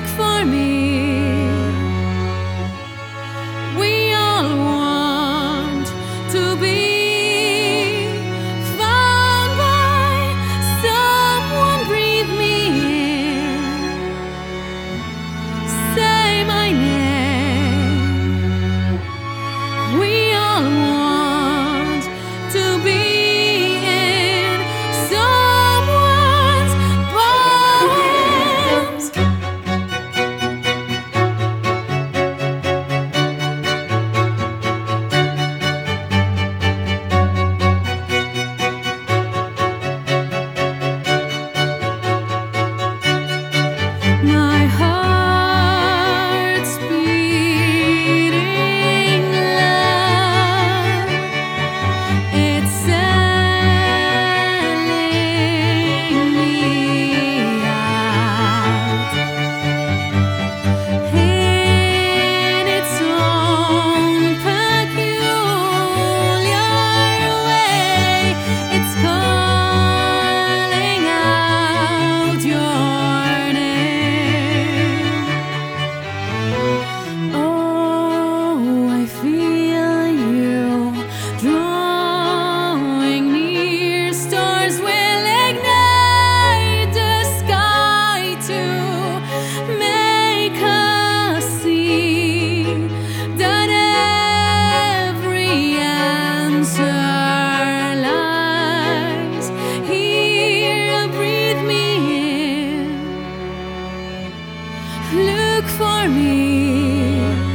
look for me. We all want to be found by someone. Breathe me in, say my name. We all want to be in someone's poems. My heart's beating loud. It's selling me out in its own peculiar way. It's calling out your name. Oh, I feel you drawing near. Stars will ignite the sky to make us see that every answer lies here. Breathe me in, look for me.